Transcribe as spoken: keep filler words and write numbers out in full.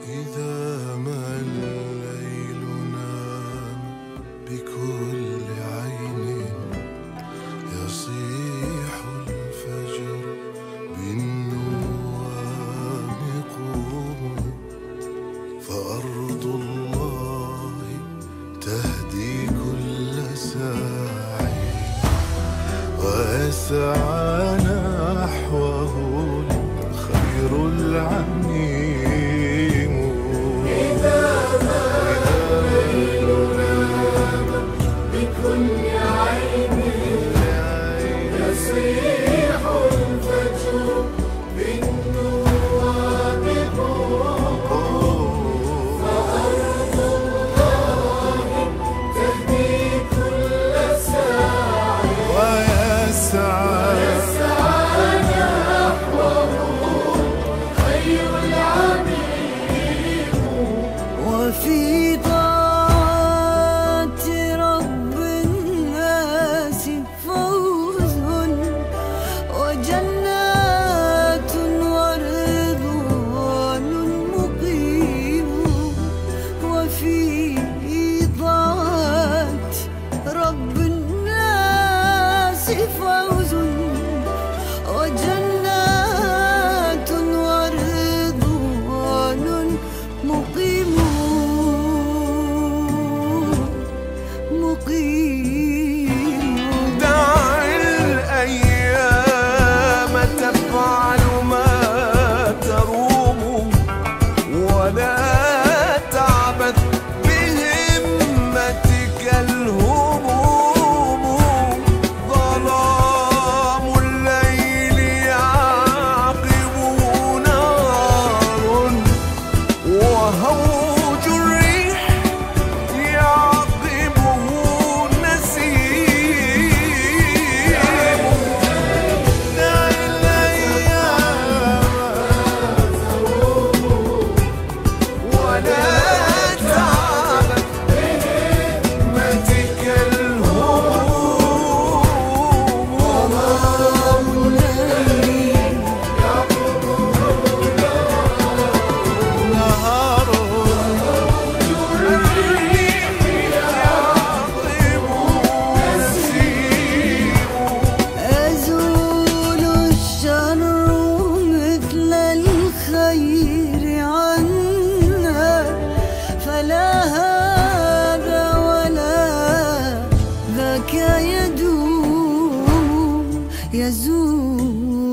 إذا ما الليل نام بكل عين يصيح الفجر بالنوام قوموا، فأرض الله تهدي كل ساعي ويسعى نحوه الخير العميم. إذا ما الليل نام بكل عين يصيح الفجر بالنوام قوموا، فأرض الله تهدي كل ساعي ويسعى وفي طاعة رب الناس فوز وجنات ورضوان مقيم. وفي طاعة رب الناس فوز وجنات ورضوان مقيم مقيم. دع الأيام تفعل ما تروم ولا تعبث بهمتك الهموم. ظلام الليل يعقبه نار وهوج الريح يعقبه نسيم. دع الأيام ولا تعبث بهمتك الهموم. ظلام الليل نهار الريح يعقبه نسيم. أزول الشر مثل الخير عنا، فلا هذا ولا ذاك يدوم يزول